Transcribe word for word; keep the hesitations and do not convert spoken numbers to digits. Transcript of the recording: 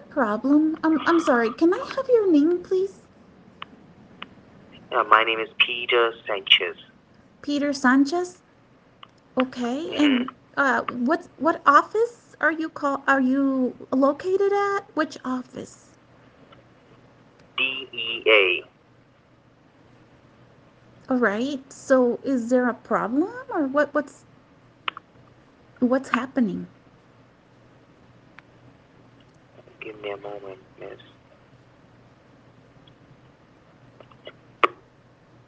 problem. Um, I'm sorry. Can I have your name, please? Uh, my name is Peter Sanchez. Peter Sanchez. Okay. Mm-hmm. And uh, what what office are you call are you located at? Which office? D E A. All right. So, is there a problem, or what? What's what's happening? Give me a moment, miss.